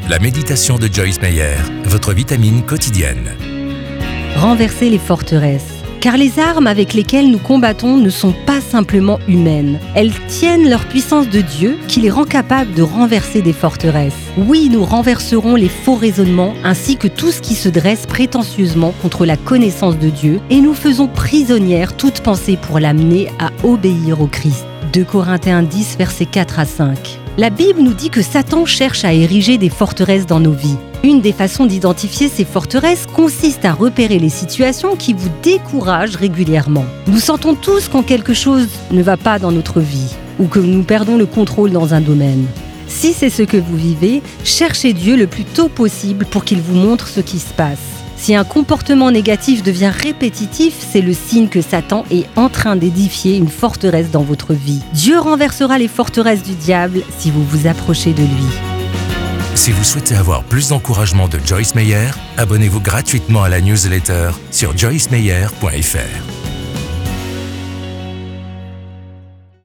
La méditation de Joyce Meyer, votre vitamine quotidienne. Renverser les forteresses. Car les armes avec lesquelles nous combattons ne sont pas simplement humaines. Elles tiennent leur puissance de Dieu qui les rend capables de renverser des forteresses. Oui, nous renverserons les faux raisonnements ainsi que tout ce qui se dresse prétentieusement contre la connaissance de Dieu et nous faisons prisonnière toute pensée pour l'amener à obéir au Christ. 2 Corinthiens 10, versets 4 à 5. La Bible nous dit que Satan cherche à ériger des forteresses dans nos vies. Une des façons d'identifier ces forteresses consiste à repérer les situations qui vous découragent régulièrement. Nous sentons tous quand quelque chose ne va pas dans notre vie ou que nous perdons le contrôle dans un domaine. Si c'est ce que vous vivez, cherchez Dieu le plus tôt possible pour qu'il vous montre ce qui se passe. Si un comportement négatif devient répétitif, c'est le signe que Satan est en train d'édifier une forteresse dans votre vie. Dieu renversera les forteresses du diable si vous vous approchez de lui. Si vous souhaitez avoir plus d'encouragement de Joyce Meyer, abonnez-vous gratuitement à la newsletter sur joycemeyer.fr.